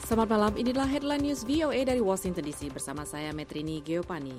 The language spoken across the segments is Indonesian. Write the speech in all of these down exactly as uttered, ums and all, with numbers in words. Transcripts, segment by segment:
Selamat malam, inilah Headline News V O A dari Washington D C bersama saya Metrini Geopani.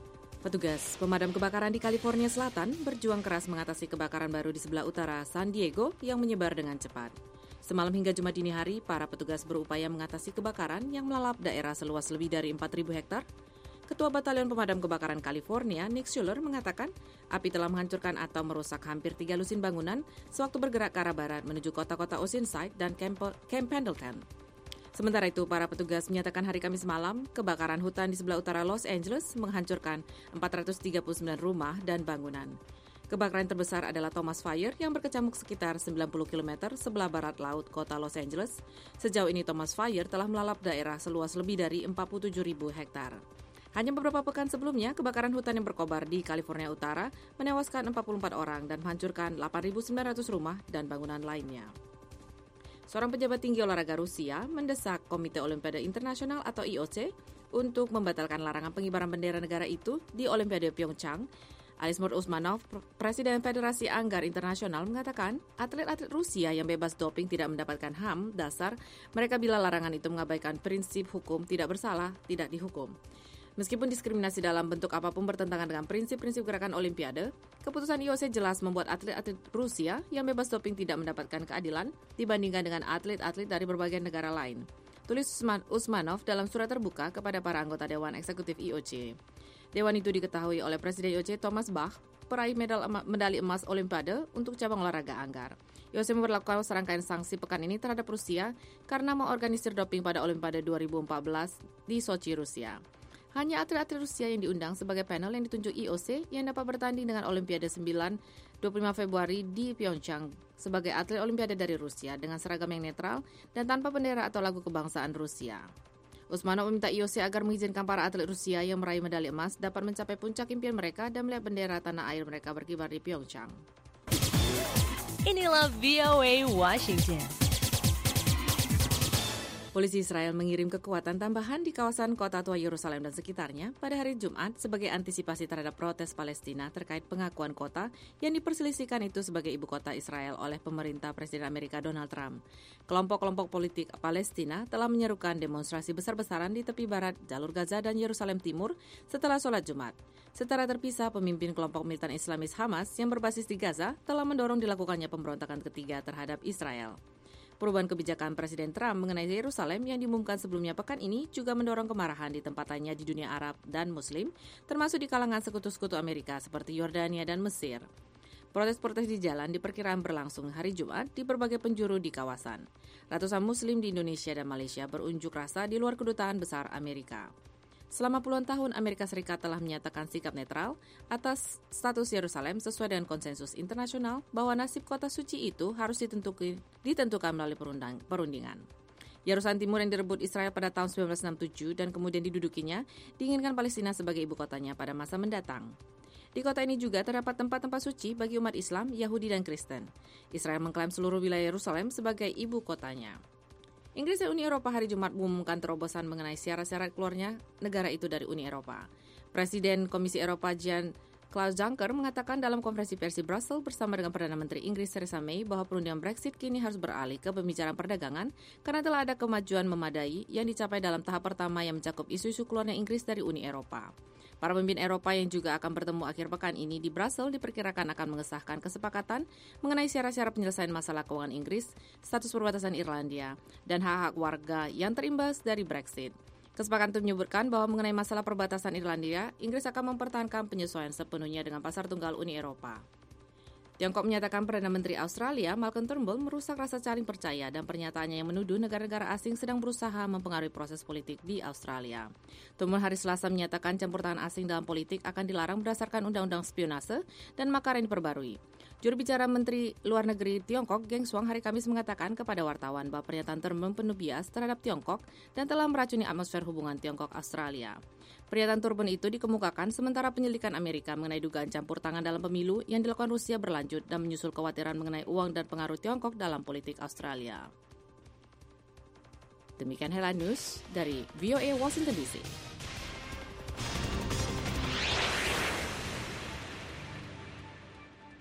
Petugas pemadam kebakaran di California Selatan berjuang keras mengatasi kebakaran baru di sebelah utara San Diego yang menyebar dengan cepat. Semalam hingga Jumat dini hari, para petugas berupaya mengatasi kebakaran yang melalap daerah seluas lebih dari empat ribu hektar. Ketua Batalion Pemadam Kebakaran California, Nick Schuller, mengatakan api telah menghancurkan atau merusak hampir tiga lusin bangunan sewaktu bergerak ke arah barat menuju kota-kota Oceanside dan Camp, Camp Pendleton. Sementara itu, para petugas menyatakan hari Kamis malam, kebakaran hutan di sebelah utara Los Angeles menghancurkan empat ratus tiga puluh sembilan rumah dan bangunan. Kebakaran terbesar adalah Thomas Fire yang berkecamuk sekitar sembilan puluh kilometer sebelah barat laut kota Los Angeles. Sejauh ini Thomas Fire telah melalap daerah seluas lebih dari empat puluh tujuh ribu hektar. Hanya beberapa pekan sebelumnya, kebakaran hutan yang berkobar di California Utara menewaskan empat puluh empat orang dan menghancurkan delapan ribu sembilan ratus rumah dan bangunan lainnya. Seorang pejabat tinggi olahraga Rusia mendesak Komite Olimpiade Internasional atau I O C untuk membatalkan larangan pengibaran bendera negara itu di Olimpiade Pyeongchang. Alismur Usmanov, Presiden Federasi Anggar Internasional, mengatakan atlet-atlet Rusia yang bebas doping tidak mendapatkan H A M dasar mereka bila larangan itu mengabaikan prinsip hukum tidak bersalah, tidak dihukum. Meskipun diskriminasi dalam bentuk apapun bertentangan dengan prinsip-prinsip gerakan Olimpiade, keputusan I O C jelas membuat atlet-atlet Rusia yang bebas doping tidak mendapatkan keadilan dibandingkan dengan atlet-atlet dari berbagai negara lain. Tulis Usmanov dalam surat terbuka kepada para anggota Dewan Eksekutif I O C. Dewan itu diketahui oleh Presiden I O C Thomas Bach, peraih medal ema- medali emas Olimpiade untuk cabang olahraga anggar. I O C memperlakukan serangkaian sanksi pekan ini terhadap Rusia karena mengorganisir doping pada Olimpiade dua ribu empat belas di Sochi, Rusia. Hanya atlet-atlet Rusia yang diundang sebagai panel yang ditunjuk I O C yang dapat bertanding dengan Olimpiade sembilan dua puluh lima Februari di Pyeongchang sebagai atlet Olimpiade dari Rusia dengan seragam yang netral dan tanpa bendera atau lagu kebangsaan Rusia. Usmanov meminta I O C agar mengizinkan para atlet Rusia yang meraih medali emas dapat mencapai puncak impian mereka dan melihat bendera tanah air mereka berkibar di Pyeongchang. Inilah V O A Washington. Polisi Israel mengirim kekuatan tambahan di kawasan kota tua Yerusalem dan sekitarnya pada hari Jumat sebagai antisipasi terhadap protes Palestina terkait pengakuan kota yang diperselisihkan itu sebagai ibu kota Israel oleh pemerintah Presiden Amerika Donald Trump. Kelompok-kelompok politik Palestina telah menyerukan demonstrasi besar-besaran di tepi barat, jalur Gaza dan Yerusalem Timur setelah sholat Jumat. Secara terpisah, pemimpin kelompok militan Islamis Hamas yang berbasis di Gaza telah mendorong dilakukannya pemberontakan ketiga terhadap Israel. Perubahan kebijakan Presiden Trump mengenai Yerusalem yang diumumkan sebelumnya pekan ini juga mendorong kemarahan di tempat lainnya di dunia Arab dan Muslim, termasuk di kalangan sekutu-sekutu Amerika seperti Yordania dan Mesir. Protes-protes di jalan diperkirakan berlangsung hari Jumat di berbagai penjuru di kawasan. Ratusan Muslim di Indonesia dan Malaysia berunjuk rasa di luar kedutaan besar Amerika. Selama puluhan tahun, Amerika Serikat telah menyatakan sikap netral atas status Yerusalem sesuai dengan konsensus internasional bahwa nasib kota suci itu harus ditentukan, ditentukan melalui perundang, perundingan. Yerusalem Timur yang direbut Israel pada tahun seribu sembilan ratus enam puluh tujuh dan kemudian didudukinya, diinginkan Palestina sebagai ibu kotanya pada masa mendatang. Di kota ini juga terdapat tempat-tempat suci bagi umat Islam, Yahudi, dan Kristen. Israel mengklaim seluruh wilayah Yerusalem sebagai ibu kotanya. Inggris dan Uni Eropa hari Jumat mengumumkan terobosan mengenai syarat-syarat keluarnya negara itu dari Uni Eropa. Presiden Komisi Eropa Jean-Claude Juncker mengatakan dalam konferensi pers di Brussels bersama dengan Perdana Menteri Inggris Theresa May bahwa perundingan Brexit kini harus beralih ke pembicaraan perdagangan karena telah ada kemajuan memadai yang dicapai dalam tahap pertama yang mencakup isu-isu keluarnya Inggris dari Uni Eropa. Para pemimpin Eropa yang juga akan bertemu akhir pekan ini di Brussels diperkirakan akan mengesahkan kesepakatan mengenai syarat-syarat penyelesaian masalah keuangan Inggris, status perbatasan Irlandia, dan hak-hak warga yang terimbas dari Brexit. Kesepakatan itu menyebutkan bahwa mengenai masalah perbatasan Irlandia, Inggris akan mempertahankan penyesuaian sepenuhnya dengan pasar tunggal Uni Eropa. Tiongkok menyatakan Perdana Menteri Australia Malcolm Turnbull merusak rasa saling percaya dan pernyataannya yang menuduh negara-negara asing sedang berusaha mempengaruhi proses politik di Australia. Turnbull hari Selasa menyatakan campur tangan asing dalam politik akan dilarang berdasarkan undang-undang spionase dan makar yang diperbarui. Juru bicara Menteri Luar Negeri Tiongkok, Geng Shuang, hari Kamis mengatakan kepada wartawan bahwa pernyataan Turnbull penuh bias terhadap Tiongkok dan telah meracuni atmosfer hubungan Tiongkok-Australia. Pernyataan Turnbull itu dikemukakan sementara penyelidikan Amerika mengenai dugaan campur tangan dalam pemilu yang dilakukan Rusia berlanjut dan menyusul kekhawatiran mengenai uang dan pengaruh Tiongkok dalam politik Australia. Demikian Headline News dari V O A Washington D C.